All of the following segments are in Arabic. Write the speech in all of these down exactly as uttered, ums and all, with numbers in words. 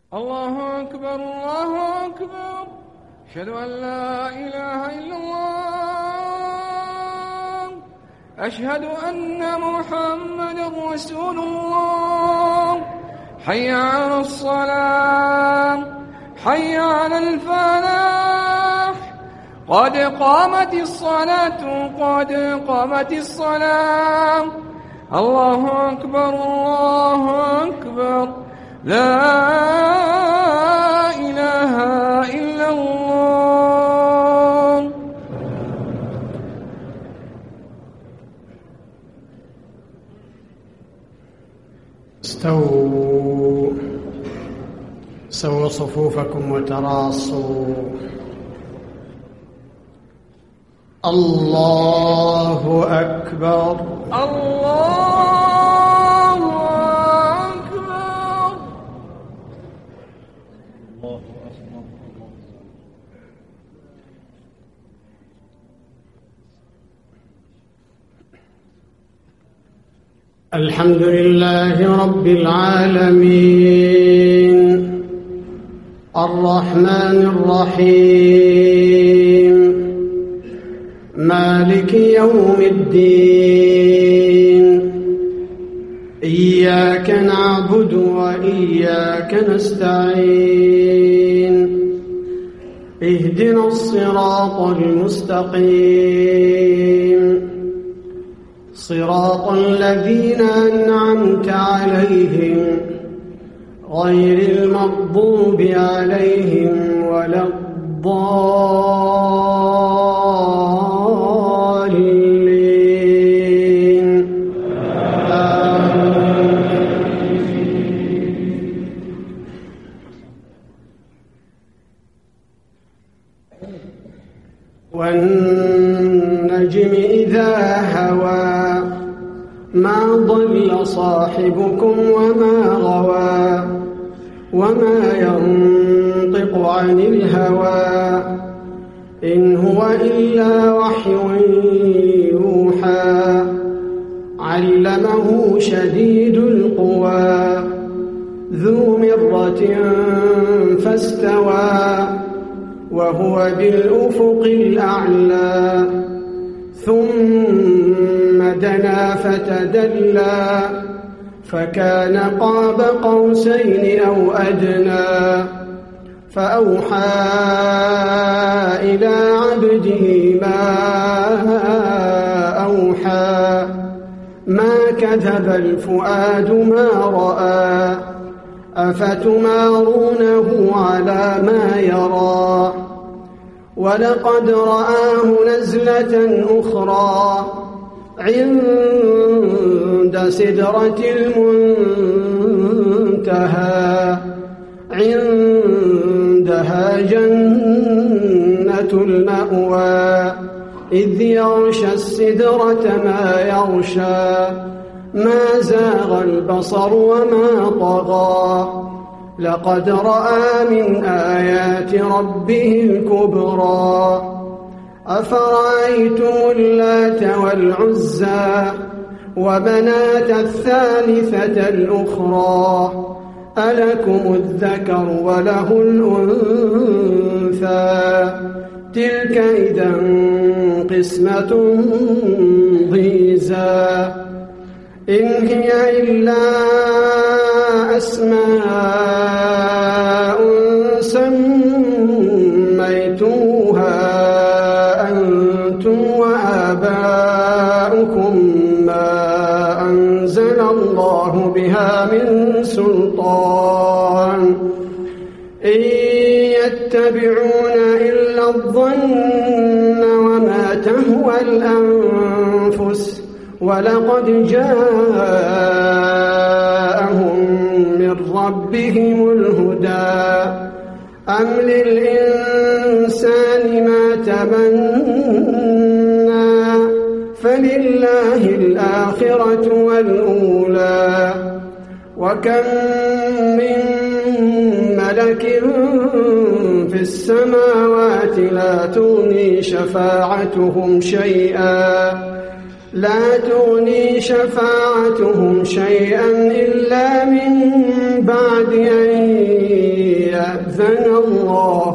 الله أكبر الله أكبر أشهد أن لا إله إلا الله أشهد أن محمدا رسول الله حي على الصلاة حي على الفلاح قد قامت الصلاة قد قامت الصلاة الله أكبر الله أكبر لا إله إلا الله. استووا سووا صفوفكم وتراصوا. الله أكبر الله الحمد لله رب العالمين الرحمن الرحيم مالك يوم الدين إياك نعبد وإياك نستعين اهدنا الصراط المستقيم صراط الذين أنعمت عليهم غير المغضوب عليهم ولا الضالين آمين. والنجم إذا هوى ما ضل صاحبكم وما غوى وما ينطق عن الهوى إن هو إلا وحي يوحى علمه شديد القوى ذو مرة فاستوى وهو بالأفق الأعلى ثم دنا فتدلى فكان قاب قوسين أو أدنى فأوحى إلى عبده ما أوحى ما كذب الفؤاد ما رأى أفتمارونه على ما يرى ولقد رآه نزلة أخرى عند سدرة المنتهى عندها جنة المأوى إذ يغشى السدرة ما يغشى ما زاغ البصر وما طغى لقد رأى من آيات ربه الكبرى أفرأيتم اللات والعزى ومناة الثالثة الأخرى ألكم الذكر وله الأنثى تلك إذا قسمة ضيزى إن هي إلا أسماء سميتموها أنتم وآباؤكم ما أنزل الله بها من سلطان إن يتبعون إلا الظن وما تهوى الأنفس ولقد جاءهم من ربهم الهدى أم للإنسان ما تمنى فلله الآخرة والأولى وكم من ملك في السماوات لا تغني شفاعتهم شيئا لا تغني شفاعتهم شيئا إلا من بعد أن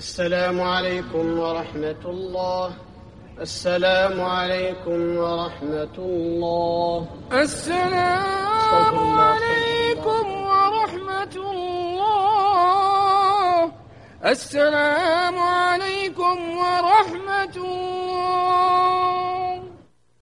السلام عليكم ورحمة الله. السلام عليكم ورحمة الله. السلام عليكم ورحمة الله. السلام عليكم ورحمة الله.